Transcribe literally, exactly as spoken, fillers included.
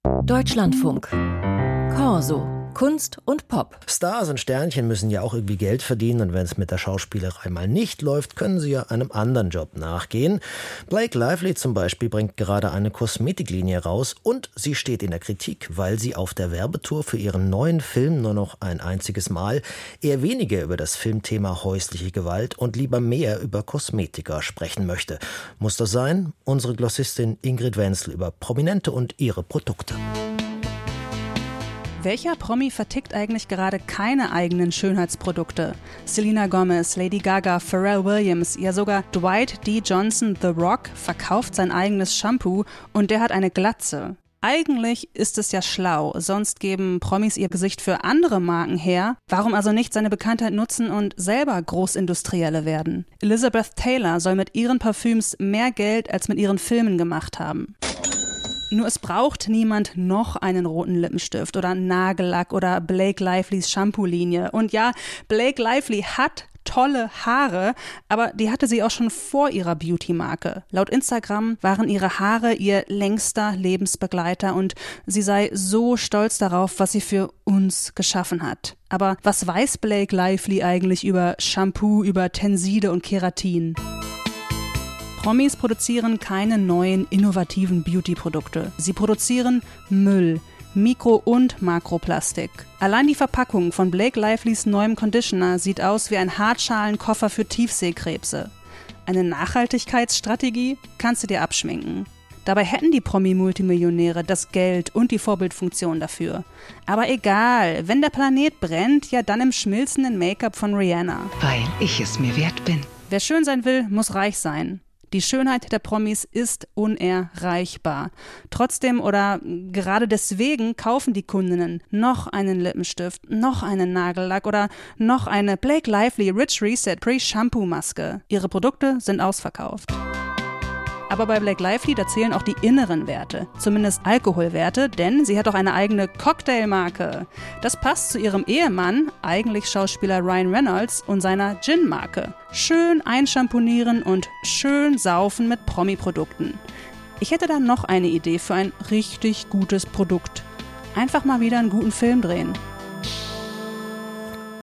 Deutschlandfunk. Corso. Kunst und Pop. Stars und Sternchen müssen ja auch irgendwie Geld verdienen, und wenn es mit der Schauspielerei mal nicht läuft, können sie ja einem anderen Job nachgehen. Blake Lively zum Beispiel bringt gerade eine Kosmetiklinie raus, und sie steht in der Kritik, weil sie auf der Werbetour für ihren neuen Film nur noch ein einziges Mal eher weniger über das Filmthema häusliche Gewalt und lieber mehr über Kosmetika sprechen möchte. Muss das sein? Unsere Glossistin Ingrid Wenzel über Prominente und ihre Produkte. Welcher Promi vertickt eigentlich gerade keine eigenen Schönheitsprodukte? Selena Gomez, Lady Gaga, Pharrell Williams, ja sogar Dwight D. Johnson, The Rock, verkauft sein eigenes Shampoo und der hat eine Glatze. Eigentlich ist es ja schlau, sonst geben Promis ihr Gesicht für andere Marken her. Warum also nicht seine Bekanntheit nutzen und selber Großindustrielle werden? Elizabeth Taylor soll mit ihren Parfüms mehr Geld als mit ihren Filmen gemacht haben. Nur es braucht niemand noch einen roten Lippenstift oder Nagellack oder Blake Lively's Shampoo-Linie. Und ja, Blake Lively hat tolle Haare, aber die hatte sie auch schon vor ihrer Beauty-Marke. Laut Instagram waren ihre Haare ihr längster Lebensbegleiter und sie sei so stolz darauf, was sie für uns geschaffen hat. Aber was weiß Blake Lively eigentlich über Shampoo, über Tenside und Keratin? Promis produzieren keine neuen, innovativen Beauty-Produkte. Sie produzieren Müll, Mikro- und Makroplastik. Allein die Verpackung von Blake Livelys neuem Conditioner sieht aus wie ein Hartschalenkoffer für Tiefseekrebse. Eine Nachhaltigkeitsstrategie kannst du dir abschminken. Dabei hätten die Promi-Multimillionäre das Geld und die Vorbildfunktion dafür. Aber egal, wenn der Planet brennt, ja dann im schmilzenden Make-up von Rihanna. Weil ich es mir wert bin. Wer schön sein will, muss reich sein. Die Schönheit der Promis ist unerreichbar. Trotzdem oder gerade deswegen kaufen die Kundinnen noch einen Lippenstift, noch einen Nagellack oder noch eine Blake Lively Rich Reset Pre-Shampoo-Maske. Ihre Produkte sind ausverkauft. Aber bei Blake Lively, da zählen auch die inneren Werte, zumindest Alkoholwerte, denn sie hat auch eine eigene Cocktailmarke. Das passt zu ihrem Ehemann, eigentlich Schauspieler Ryan Reynolds, und seiner Gin-Marke. Schön einschamponieren und schön saufen mit Promi-Produkten. Ich hätte da noch eine Idee für ein richtig gutes Produkt. Einfach mal wieder einen guten Film drehen.